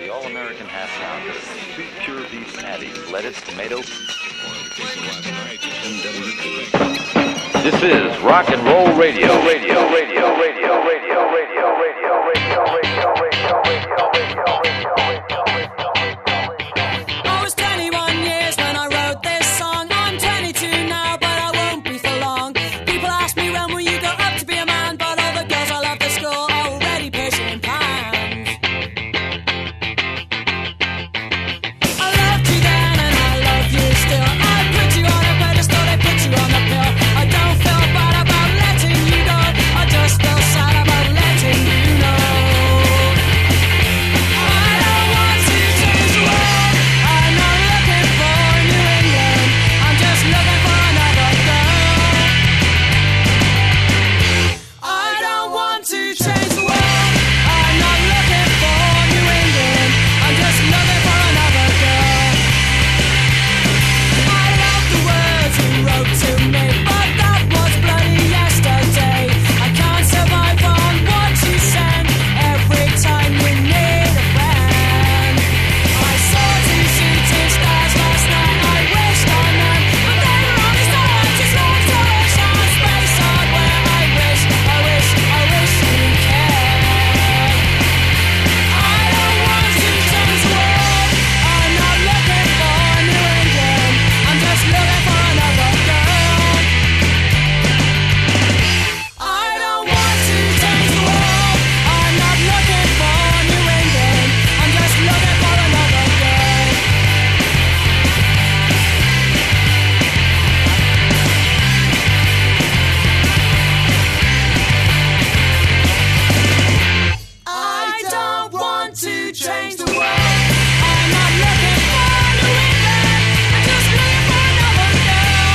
the all-American half pounder, 2 pure beef patties, lettuce, tomato. This is Rock and Roll Radio. I was 21 years when I wrote this song. I'm 22 now, but I won't be for long. People ask me when will you grow up to be a man, but all the girls I love at school are already pushing pans. I loved you then and I love you still. I put you on a pedestal, they put you on the pill. I don't feel bad about letting you go. I just feel sad about letting you know. I don't want to change the world. I'm not looking for New England. I'm just looking for another girl. I don't want to change the world. I'm not looking for New England. I'm just looking for another girl. I love the words you wrote to me, but that was bloody yesterday. I can't survive on what you send every time you need a friend. I saw 2 shooting stars last night. I wished on them, but they were only stars. Just like to wish on space on where I wish you cared. I don't want to change the world. I'm not looking for New England. I'm just looking for another girl. I don't want to change the world. I'm not looking for New England. I'm just looking for another girl. I don't want to change the world. I'm not looking for New England. I'm just looking for another girl.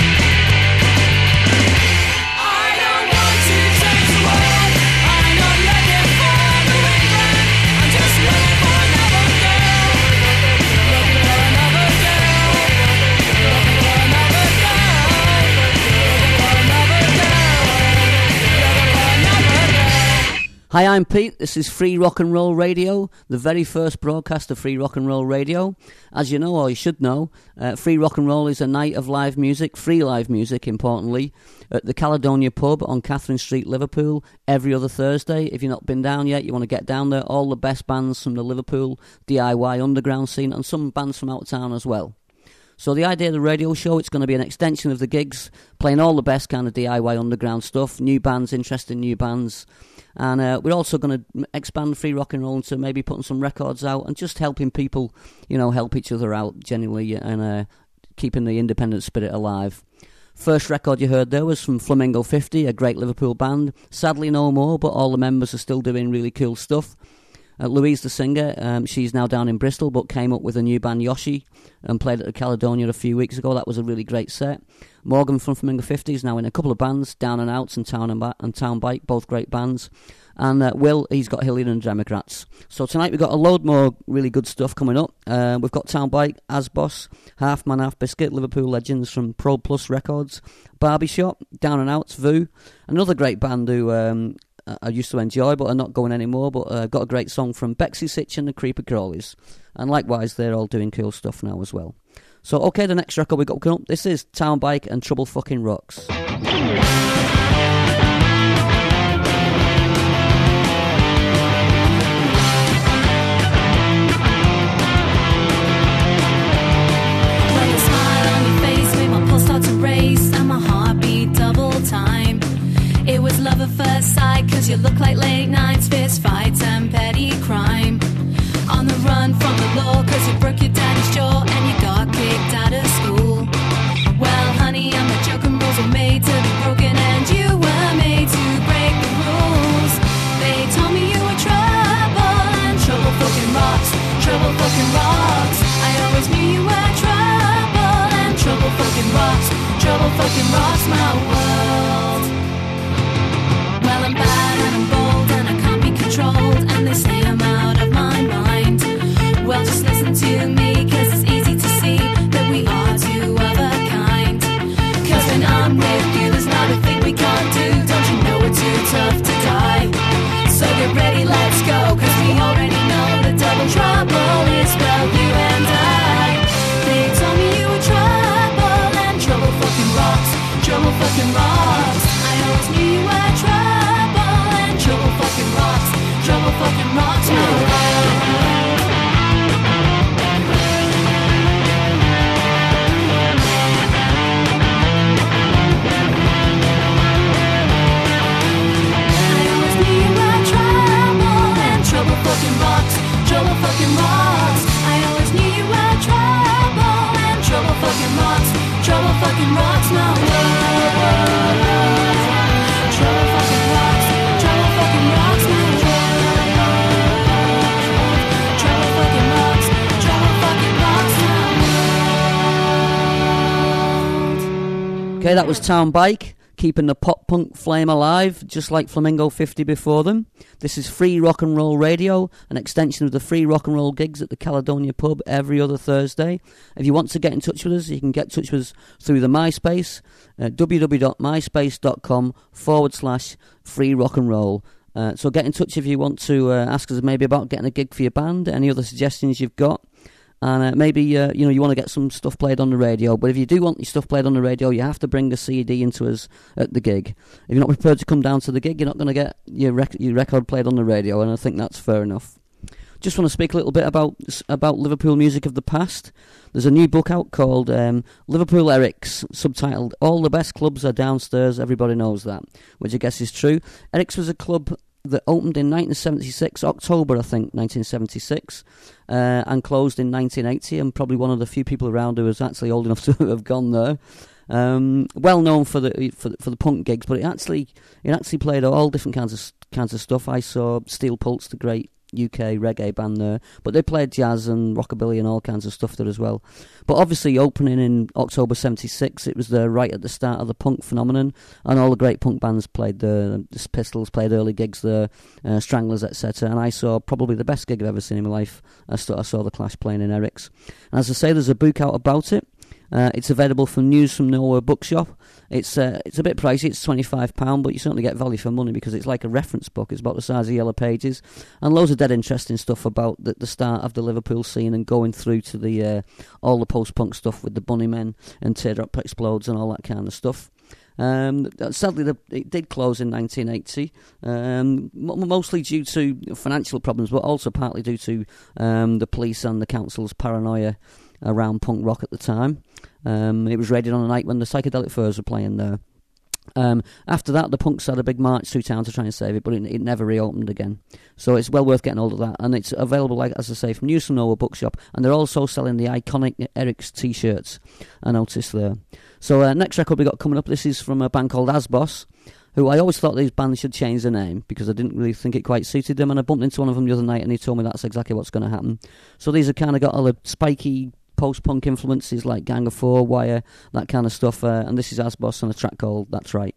I don't want to change the world. I'm not looking for New England. I'm just looking for another girl. Looking for another girl. Looking for another girl. Looking for another girl. Looking for another girl. Hi, I'm Pete. This is Free Rock and Roll Radio, the very first broadcast of Free Rock and Roll Radio. As you know, or you should know, Free Rock and Roll is a night of live music, free live music, importantly, at the Caledonia Pub on Catherine Street, Liverpool, every other Thursday. If you've not been down yet, you want to get down there. All the best bands from the Liverpool DIY underground scene and some bands from out of town as well. So the idea of the radio show, it's going to be an extension of the gigs, playing all the best kind of DIY underground stuff, new bands, interesting new bands. And we're also going to expand Free Rock and Roll into maybe putting some records out and just helping people, help each other out genuinely and keeping the independent spirit alive. First record you heard there was from Flamingo 50, a great Liverpool band. Sadly no more, but all the members are still doing really cool stuff. Louise, the singer, she's now down in Bristol, but came up with a new band, Yoshi, and played at the Caledonia a few weeks ago. That was a really great set. Morgan from Flamingo 50 is now in a couple of bands, Down and Outs and Town Bike, both great bands. And Will, he's got Hillian and Democrats. So tonight we've got a load more really good stuff coming up. We've got Town Bike, Asbos, Half Man, Half Biscuit, Liverpool legends from Pro Plus Records, Barbie Shop, Down and Outs, Vu, another great band who I used to enjoy but are not going anymore, but got a great song from Bexy Sitch and the Creeper Crawlies. And likewise, they're all doing cool stuff now as well. So, okay, the next record we got coming up, this is Town Bike and Trouble Fucking Rocks. It was love at first sight, cause you look like late nights, fist fights and petty crime. On the run from the law, cause you broke your daddy's jaw and you got kicked out of school. Well, honey, I'm the joke and rules were made to be broken and you were made to break the rules. They told me you were trouble and trouble fucking rocks, trouble fucking rocks. I always knew you were trouble and trouble fucking rocks, trouble fucking rocks my world. Well, I'm bad and I'm bold and I can't be controlled, and they say I'm out of my mind. Well, just listen to me, Okay, that was Town Bike, keeping the pop-punk flame alive, just like Flamingo 50 before them. This is Free Rock and Roll Radio, an extension of the free rock and roll gigs at the Caledonia pub every other Thursday. If you want to get in touch with us, you can get in touch with us through the MySpace, www.myspace.com/free rock and roll. So get in touch if you want to ask us maybe about getting a gig for your band, any other suggestions you've got. And maybe you want to get some stuff played on the radio. But if you do want your stuff played on the radio, you have to bring a CD into us at the gig. If you're not prepared to come down to the gig, you're not going to get your record played on the radio, and I think that's fair enough. Just want to speak a little bit about Liverpool music of the past. There's a new book out called Liverpool Eric's, subtitled "All the Best Clubs Are Downstairs, Everybody Knows That," which I guess is true. Eric's was a club that opened in 1976, October, I think, 1976, and closed in 1980. I'm probably one of the few people around who was actually old enough to have gone there. Well known for the punk gigs, but it actually played all different kinds of stuff. I saw Steel Pulse, the great UK reggae band there, but they played jazz and rockabilly and all kinds of stuff there as well. But obviously opening in October 76, it was right at the start of the punk phenomenon, and all the great punk bands played there. The Pistols played early gigs there, Stranglers, etc. And I saw probably the best gig I've ever seen in my life. I saw the Clash playing in Eric's. And as I say, there's a book out about it. It's available from News from Nowhere Bookshop. It's a bit pricey, it's £25, but you certainly get value for money because it's like a reference book. It's about the size of Yellow Pages, and loads of dead interesting stuff about the start of the Liverpool scene and going through to the all the post-punk stuff with the Bunnymen and Teardrop Explodes and all that kind of stuff. Sadly, it did close in 1980, mostly due to financial problems, but also partly due to the police and the council's paranoia around punk rock at the time. It was raided on a night when the Psychedelic Furs were playing there. After that, the punks had a big march through town to try and save it, but it never reopened again. So it's well worth getting hold of that, and it's available, like as I say, from News from Nowhere Bookshop, and they're also selling the iconic Eric's t-shirts, I noticed there. So next record we got coming up, this is from a band called Asbos, who I always thought these bands should change their name because I didn't really think it quite suited them, and I bumped into one of them the other night and he told me that's exactly what's going to happen. So these have kind of got all the spiky post-punk influences like Gang of Four, Wire, that kind of stuff, and this is Asbos on a track called That's Right.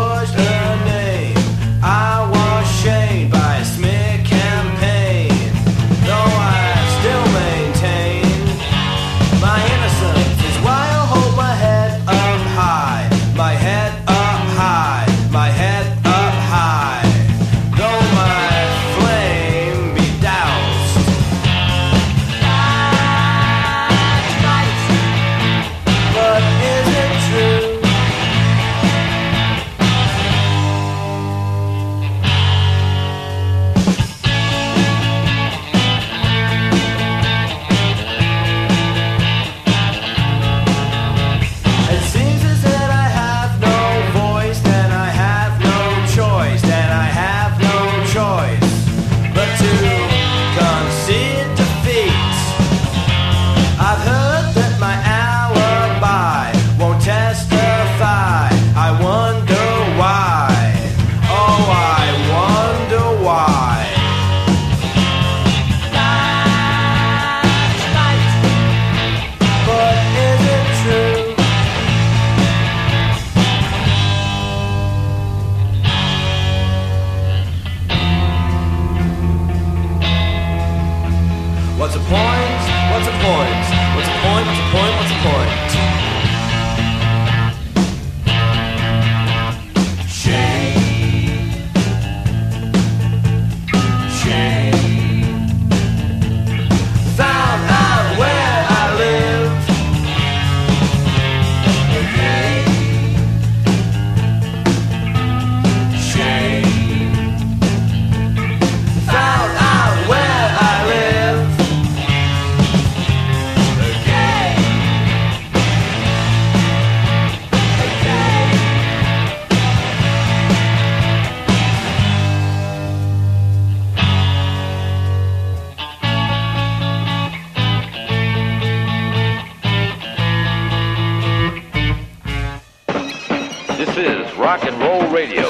I was shamed by a smear campaign. Rock and Roll Radio.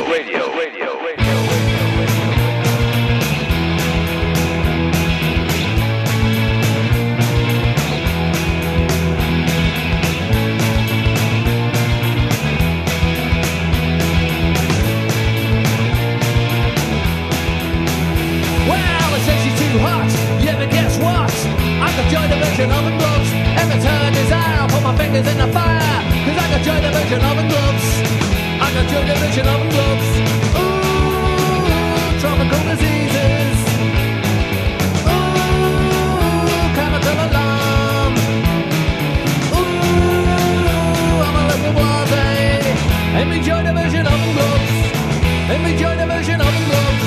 Well, it says she's too hot. Yeah, but guess what? I got Joy Division oven gloves. Every turn is out, put my fingers in the fire. Cause I got Joy Division oven gloves. I got Joy Division oven gloves. Ooh, tropical diseases. Ooh, chemical alarm. Ooh, I'm a little blase. And me Joy Division oven gloves. And me Joy Division oven gloves.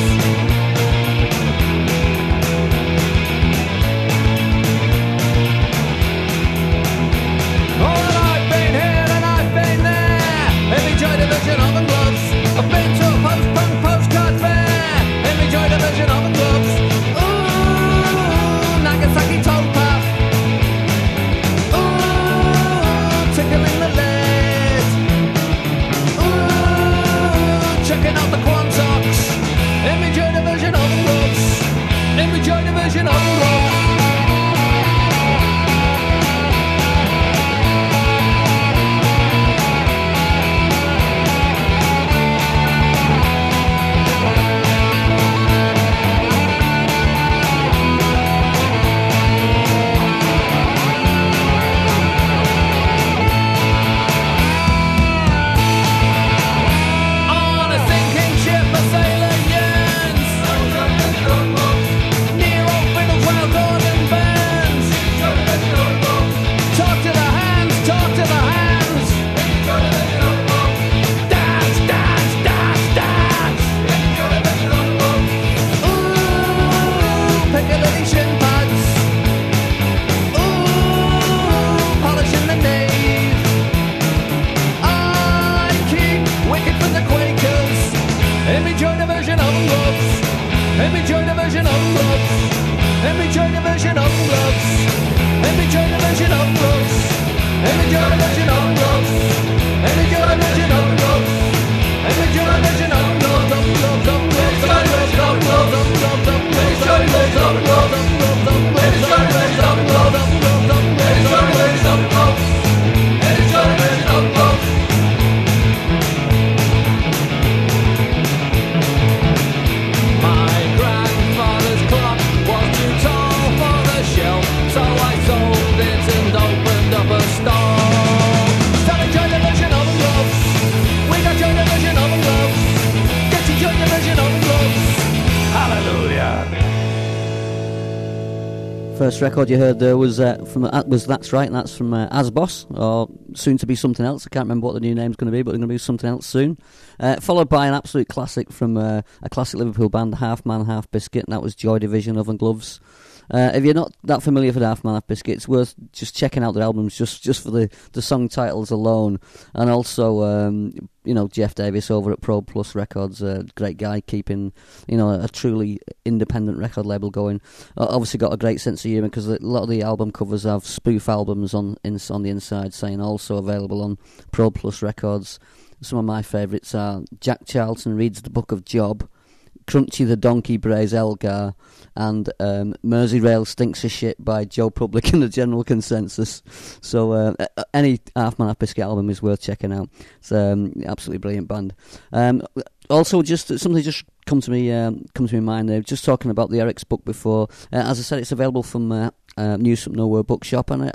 Joy Division oven gloves. I've been to a post-punk postcard fair. And me Joy Division oven gloves. Ooh, Nagasaki towpath. Ooh, tickling the lead. Ooh, checking out the Quantox. And me Joy Division oven gloves. And me Joy Division oven gloves. First record you heard there was That's Right, and that's from Asbos, or soon to be something else. I can't remember what the new name's going to be, but they're going to be something else soon. Followed by an absolute classic from a classic Liverpool band, Half Man, Half Biscuit, and that was Joy Division, Oven Gloves. If you're not that familiar with Half Man, Half Biscuit, it's worth just checking out their albums just for the song titles alone. And also, Jeff Davis over at Pro Plus Records, a great guy, keeping, a truly independent record label going. Obviously got a great sense of humour, because a lot of the album covers have spoof albums on the inside, saying also available on Pro Plus Records. Some of my favourites are Jack Charlton Reads the Book of Job, Crunchy the Donkey Brays Elgar, and Merseyrail Stinks of Shit by Joe Public and the General Consensus. So any Half Man Half Biscuit album is worth checking out. It's absolutely brilliant band. Also, just something just come to me mind there. Just talking about the Eric's book before. As I said, it's available from News from Nowhere Bookshop, and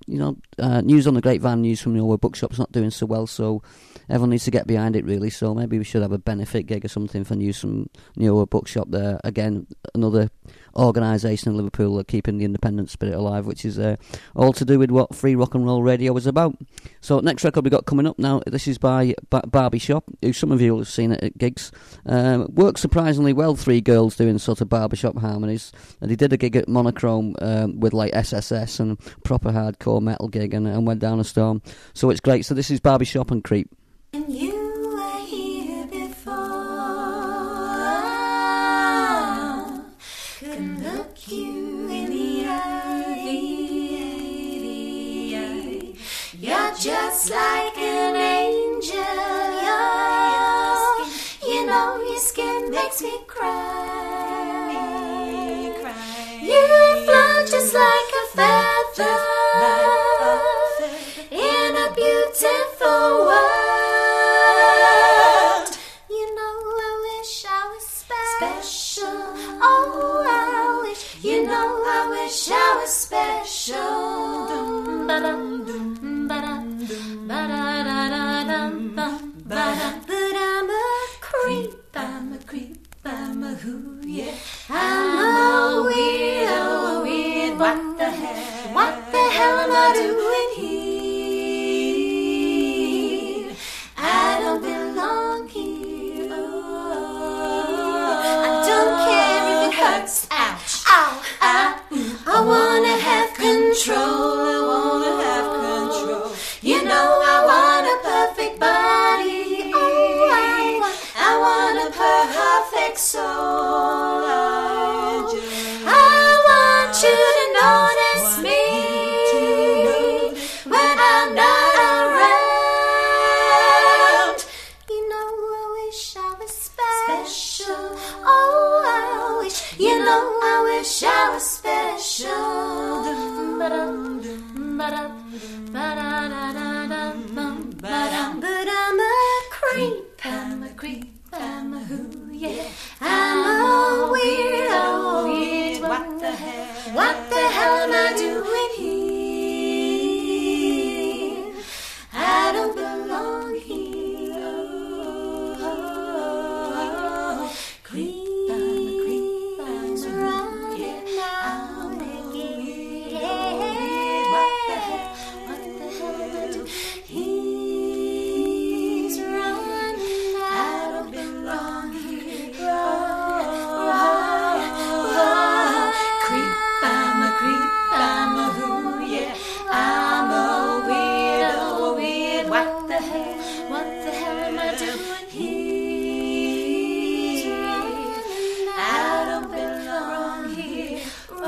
News on the Grapevine, News from Nowhere Bookshop's not doing so well, so everyone needs to get behind it, really. So maybe we should have a benefit gig or something for News from Nowhere Bookshop there. Again, another organisation in Liverpool that keeping the independent spirit alive, which is all to do with what Free Rock and Roll Radio is about. So next record we got coming up now, this is by Barbie Shop, who some of you will have seen it at gigs. Works surprisingly well, three girls doing sort of barbershop harmonies. And they did a gig at Monochrome with like SSS and proper hardcore metal gig, and went down a storm. So it's great. So this is Barbie Shop and Creep. And you were here before. Can look you in the eye. You're just like an angel. You're skin makes me cry. You fly just like a feather in a beautiful world. You know, I wish I was special. Oh, I wish. You know, I wish I was special. But I'm a creep, I'm a creep, I'm a who, yeah. I'm a weirdo, weird. What the hell am I doing here? I don't belong here. Oh, I don't care if it hurts. Ouch. Ow. I wanna have control. I wanna have control. You know I want a perfect body. Oh, I want a perfect soul. I want you to notice me when I'm not around. You know I wish I was special. Oh, I wish. You know I wish I was special. But I'm a creep, I'm a creep, I'm a who, yeah. I'm a weirdo, weird. What the hell am I doing here? I don't belong here. Creeps running out again. What the hell am I doing? He's running out. I don't belong here. Creep, I'm a creep, I'm a who, yeah. I'm a weirdo, weird. What the hell am I doing here? I don't belong here.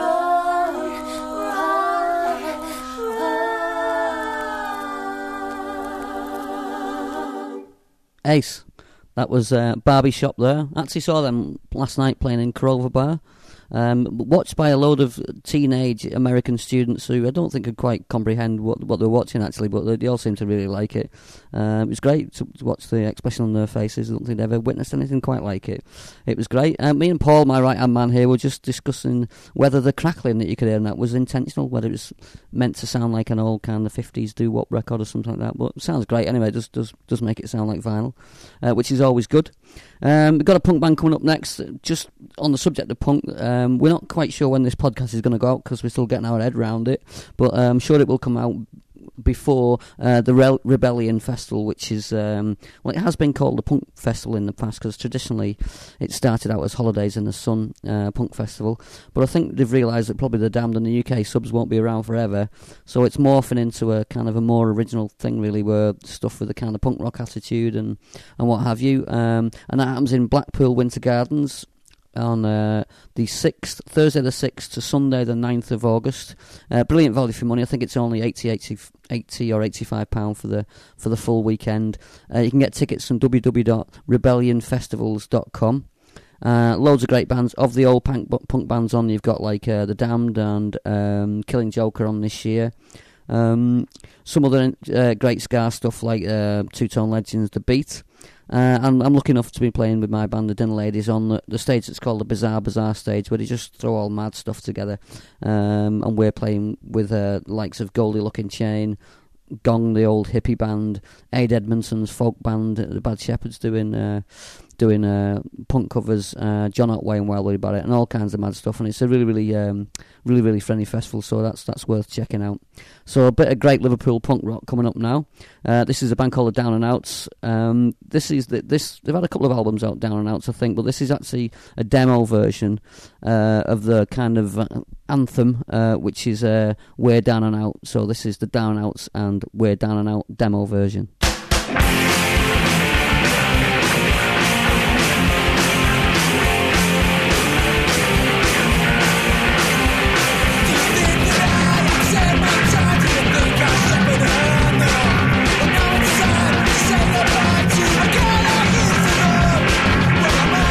Ace. That was Barbie Shop there. Actually saw them last night playing in Crover Bar. Watched by a load of teenage American students who I don't think could quite comprehend what they were watching actually, but they all seemed to really like it. It was great to watch the expression on their faces. I don't think they've ever witnessed anything quite like it. It was great. Me and Paul, my right-hand man here, were just discussing whether the crackling that you could hear in that was intentional, whether it was meant to sound like an old kind of 50s doo-wop record or something like that. But it sounds great anyway. It does make it sound like vinyl, which is always good. We've got a punk band coming up next. Just on the subject of punk, we're not quite sure when this podcast is going to go out because we're still getting our head around it, but I'm sure it will come out before the Rebellion Festival, which is well, it has been called the Punk Festival in the past because traditionally it started out as Holidays in the Sun Punk Festival, but I think they've realised that probably the Damned and the UK subs won't be around forever, so it's morphing into a kind of a more original thing really, where stuff with the kind of punk rock attitude and what have you, and that happens in Blackpool Winter Gardens on the 6th, Thursday the 6th to Sunday the 9th of August. Brilliant value for money. I think it's only 80 or £85 for the full weekend. You can get tickets from www.rebellionfestivals.com. Loads of great bands. Of the old punk bands on, you've got like The Damned and Killing Joker on this year. Some other great ska stuff like Two Tone Legends, The Beat. I'm lucky enough to be playing with my band, the Dinner Ladies, on the stage that's called the Bizarre stage, where they just throw all mad stuff together. And we're playing with likes of Goldie Looking Chain, Gong, the old hippie band, Aid Edmondson's folk band, the Bad Shepherds doing punk covers, John Otway and Wildwood Barrett, and all kinds of mad stuff. And it's a really friendly festival, so that's worth checking out. So a bit of great Liverpool punk rock coming up now. This is a band called the Down and Outs. They've had a couple of albums out, Down and Outs, I think, but this is actually a demo version of the kind of anthem, which is We're Down and Out. So this is the Down and Outs and We're Down and Out demo version. I'm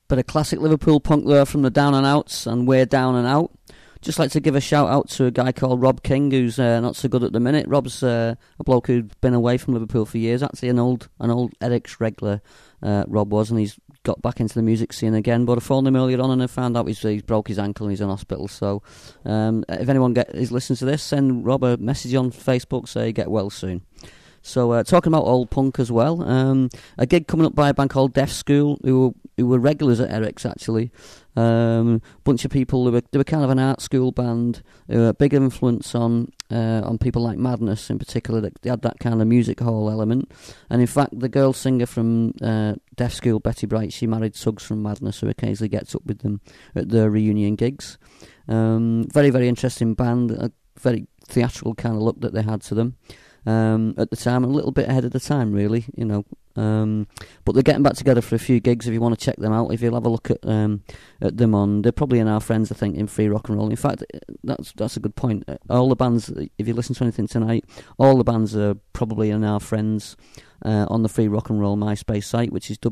Bit of classic Liverpool punk there from the Down and Outs and We're Down and Out. Just like to give a shout out to a guy called Rob King, who's not so good at the minute. Rob's a bloke who'd been away from Liverpool for years. Actually, an old Eric's regular, Rob was, and he's got back into the music scene again. But I phoned him earlier on and I found out he's broke his ankle and he's in hospital. So if anyone is listening to this, send Rob a message on Facebook, say get well soon. So talking about old punk as well, a gig coming up by a band called Deaf School, who were regulars at Eric's actually. Bunch of people they were kind of an art school band, a big influence on people like Madness in particular. They had that kind of music hall element, and in fact the girl singer from Deaf School, Betty Bright, she married Suggs from Madness, who occasionally gets up with them at their reunion gigs. Very, very interesting band, a very theatrical kind of look that they had to them. At the time, a little bit ahead of the time, really, you know. But they're getting back together for a few gigs. If you want to check them out, if you'll have a look at them they're probably in our friends, I think, in Free Rock and Roll. In fact, that's a good point. All the bands, if you listen to anything tonight, all the bands are probably in our friends on the Free Rock and Roll MySpace site, which is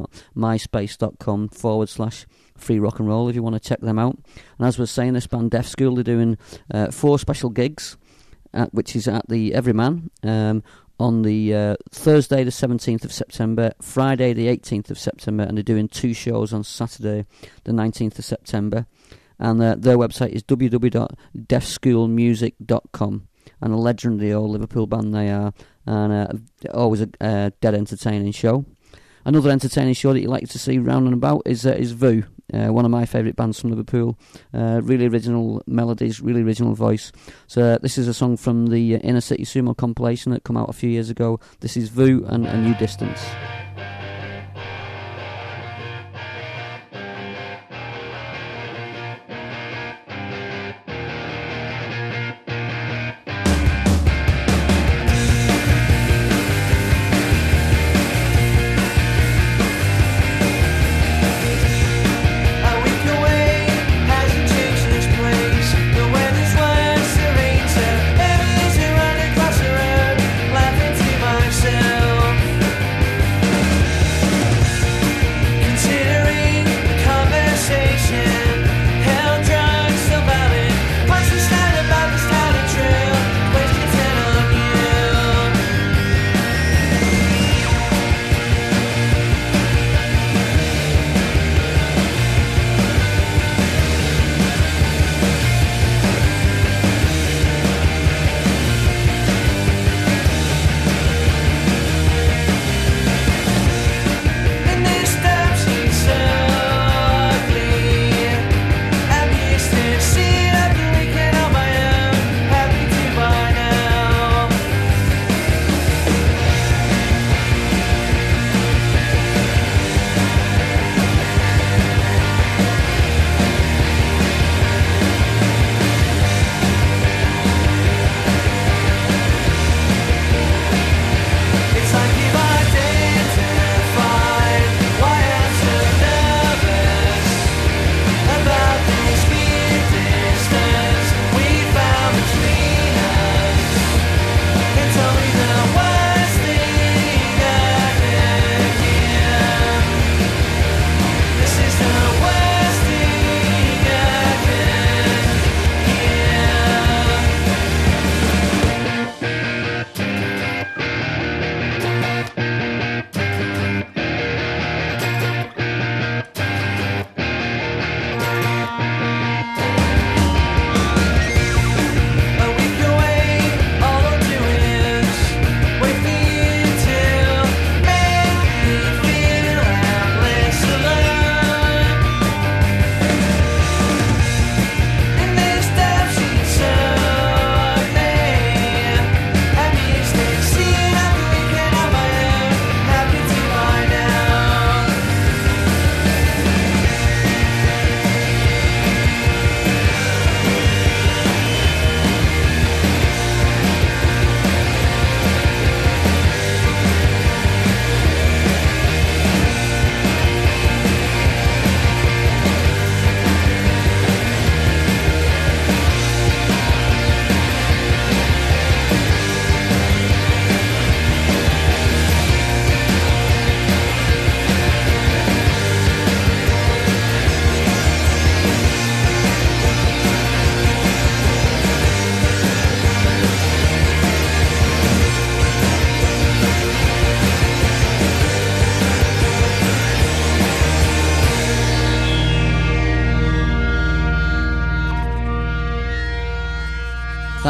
www.myspace.com/Free Rock and Roll. If you want to check them out. And as we're saying, this band Deaf School, they're doing 4 special gigs. Which is at the Everyman on the Thursday the 17th of September, Friday the 18th of September, and they're doing 2 shows on Saturday the 19th of September. And their website is www.deafschoolmusic.com, and a legendary old Liverpool band they are, and always a dead entertaining show. Another entertaining show that you like to see round and about is Voo. One of my favourite bands from Liverpool. Really original melodies, really original voice. So this is a song from the Inner City Sumo compilation that came out a few years ago. This is Voo and A New Distance. Myself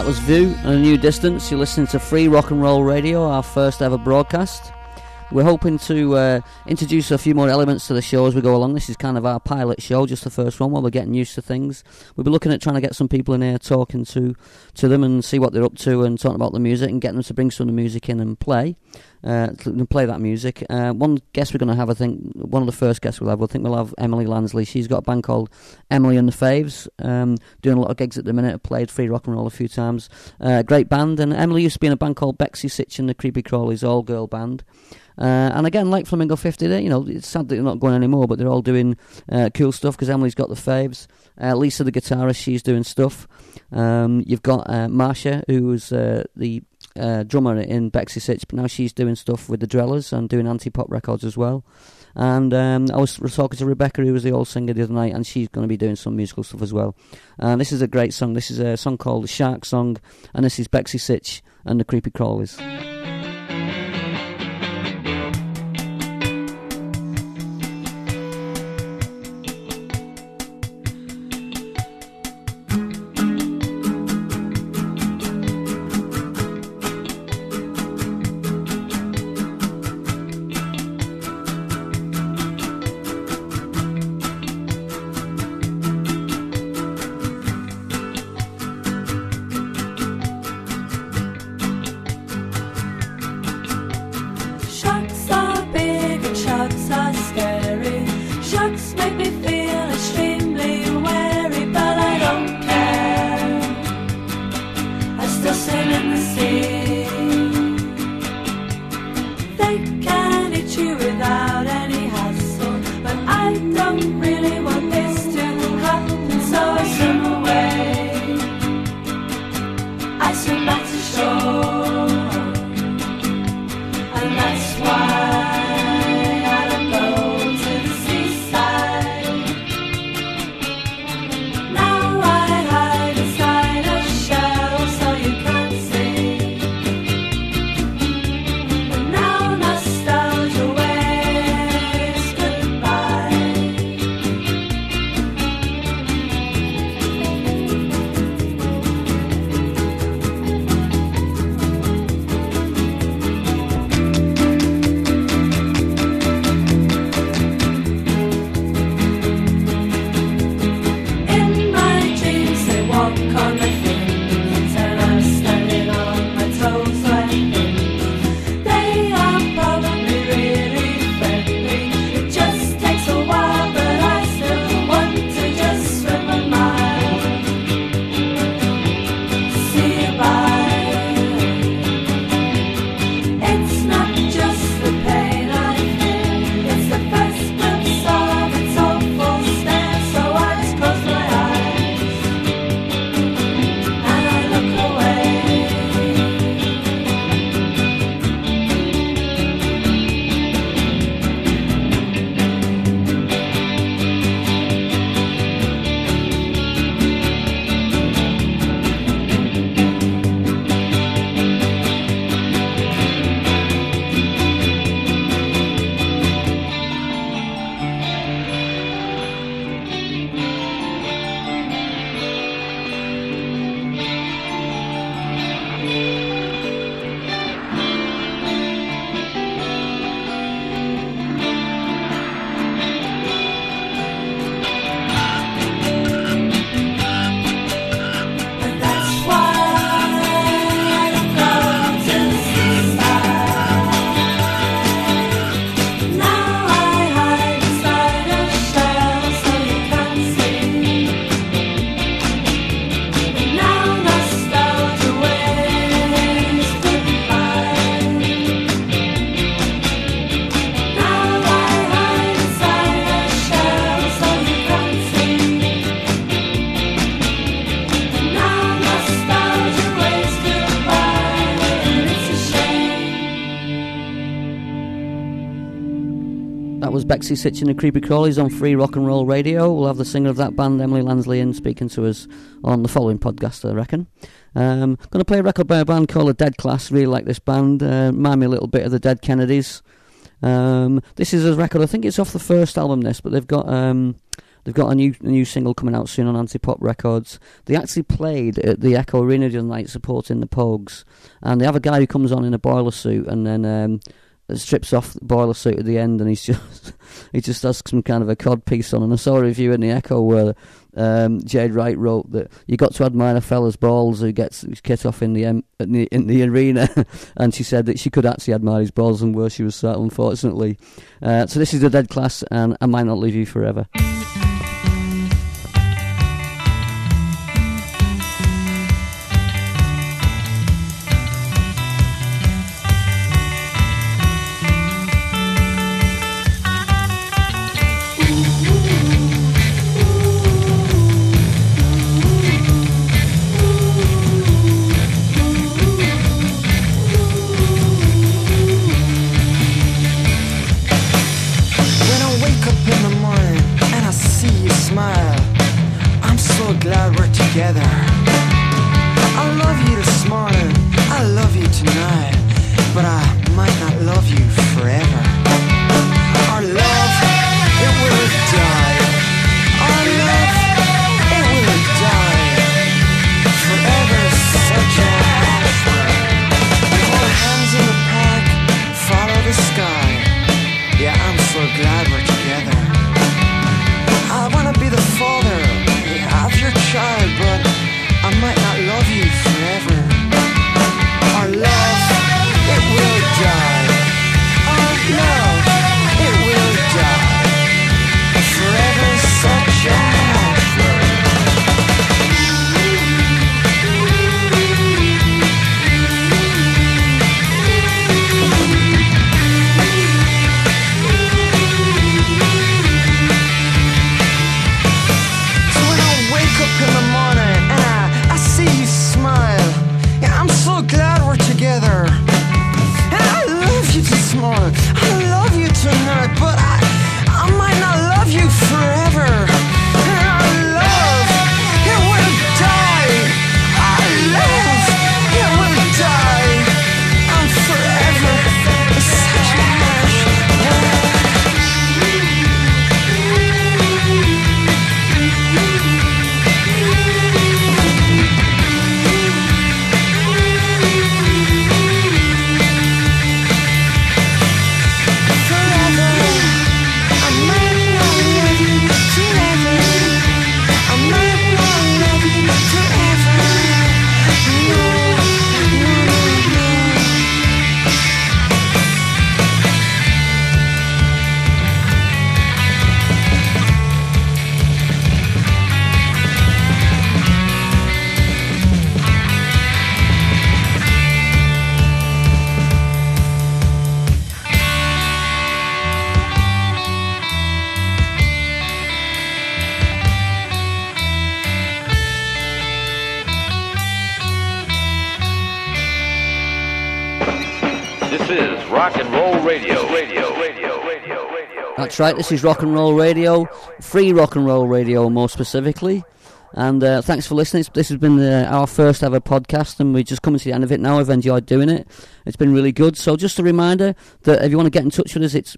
That was View and A New Distance. You're listening to Free Rock and Roll Radio, our first ever broadcast. We're hoping to introduce a few more elements to the show as we go along. This is kind of our pilot show, just the first one, while we're getting used to things. We'll be looking at trying to get some people in here talking to them and see what they're up to and talking about the music and getting them to bring some of the music in and play that music. One guest we're going to have, I think, one of the first guests we'll have Emily Lansley. She's got a band called Emily and the Faves, doing a lot of gigs at the minute. I've played Free Rock and Roll a few times. Great band, and Emily used to be in a band called Bexy Sitch and the Creepy Crawlies, all-girl band. And again, like Flamingo 50, it's sad that they're not going anymore, but they're all doing cool stuff because Emily's got the faves. Lisa, the guitarist, she's doing stuff. You've got Marsha, who was the drummer in Bexy Sitch, but now she's doing stuff with the Drellers and doing anti-pop records as well. And I was talking to Rebecca, who was the old singer the other night, and she's going to be doing some musical stuff as well. And this is a great song. This is a song called The Shark Song, and this is Bexy Sitch and the Creepy Crawlies. Was Bexy Sitch and the Creepy Crawlies on Free Rock and Roll Radio. We'll have the singer of that band, Emily Lansley, in speaking to us on the following podcast, I reckon. Going to play a record by a band called The Dead Class. Really like this band. Remind me a little bit of the Dead Kennedys. This is a record, I think it's off the first album, but they've got They've got a new single coming out soon on Antipop Records. They actually played at the Echo Arena the other night supporting the Pogues, and they have a guy who comes on in a boiler suit and then strips off the boiler suit at the end, and he just has some kind of a cod piece on. And I saw a review in the Echo where Jade Wright wrote that you got to admire a fella's balls who gets kit off in the arena, and she said that she could actually admire his balls and where she was sat, unfortunately. So this is The Dead Class, and I Might Not Leave You Forever. Glad we're together. I love you this morning, I love you tonight, but I might not love you forever. Our love, it will die. Our love, it will die. Forever such a hold hands in the park, follow the sky. Yeah, I'm so glad we're together. I wanna be the father of your child, but I might not love you forever. Our love, it will die. Our love, it will die. Forever such a harsh word. In the morning and I see you smile. Yeah, I'm so glad we're together. And I love you this morning, I love you tonight, but I might not love you forever. And our love, it will die. Our love, it will die. And forever is such a harsh word. This is Rock and Roll Radio. That's right, this is Rock and Roll Radio, free Rock and Roll Radio more specifically. And thanks for listening. This has been our first ever podcast, and we're just coming to the end of it now. I've enjoyed doing it. It's been really good. So just a reminder that if you want to get in touch with us, it's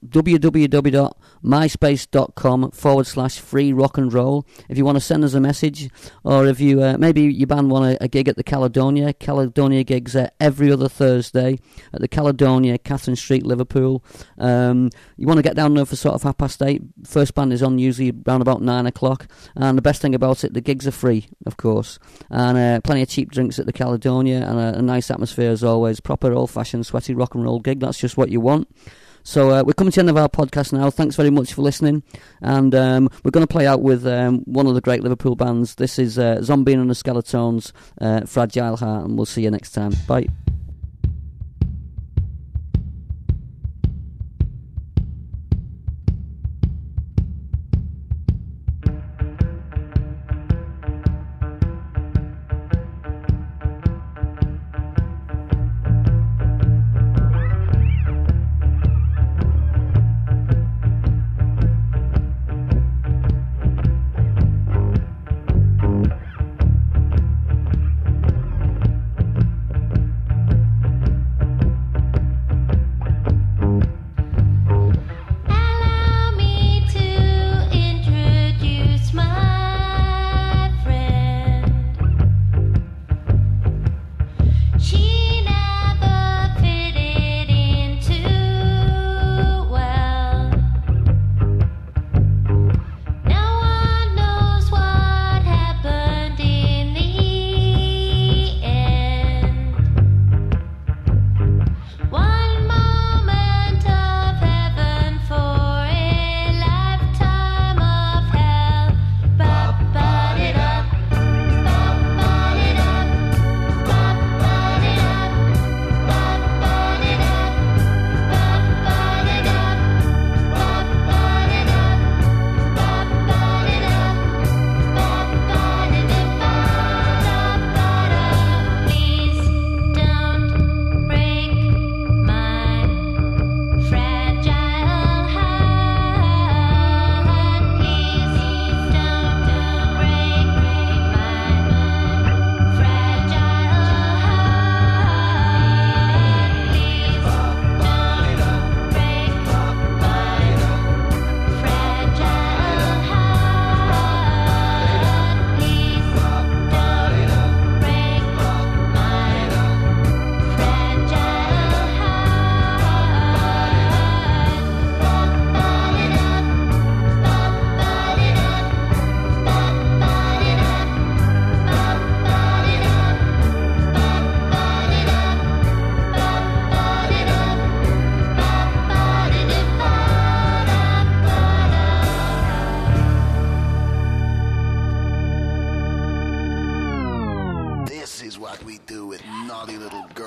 www.myspace.com/free rock and roll. If you want to send us a message, or if you maybe your band want a gig at the Caledonia gigs every other Thursday at the Caledonia, Catherine Street, Liverpool. You want to get down there for sort of 8:30. First band is on usually around about 9 o'clock. And the best thing about it, the gigs are free, of course, and plenty of cheap drinks at the Caledonia, and a nice atmosphere as always. Proper old-fashioned sweaty rock and roll gig. That's just what you want. So we're coming to the end of our podcast now. Thanks very much for listening, and we're going to play out with one of the great Liverpool bands. This is Zombie and the Skeletones, Fragile Heart, and we'll see you next time. Bye.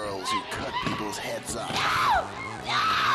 girls who cut people's heads off.